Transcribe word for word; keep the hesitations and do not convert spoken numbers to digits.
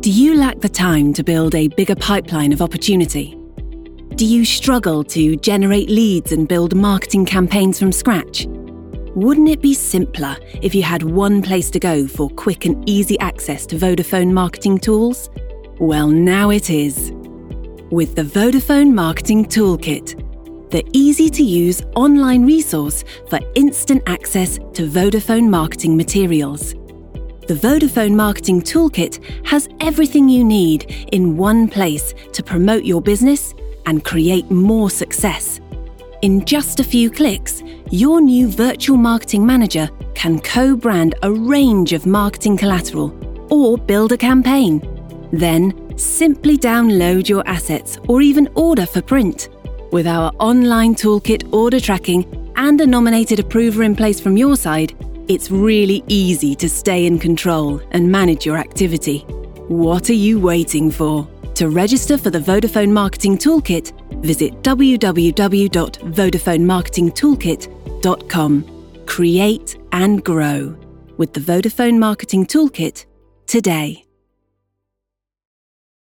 Do you lack the time to build a bigger pipeline of opportunity? Do you struggle to generate leads and build marketing campaigns from scratch? Wouldn't it be simpler if you had one place to go for quick and easy access to Vodafone marketing tools? Well, now it is. With the Vodafone Marketing Toolkit, the easy-to-use online resource for instant access to Vodafone marketing materials. The Vodafone Marketing Toolkit has everything you need in one place to promote your business and create more success. In just a few clicks, your new virtual marketing manager can co-brand a range of marketing collateral or build a campaign. Then, simply download your assets or even order for print. With our online toolkit order tracking and a nominated approver in place from your side, it's really easy to stay in control and manage your activity. What are you waiting for? To register for the Vodafone Marketing Toolkit, visit w w w dot vodafone marketing toolkit dot com. Create and grow with the Vodafone Marketing Toolkit today.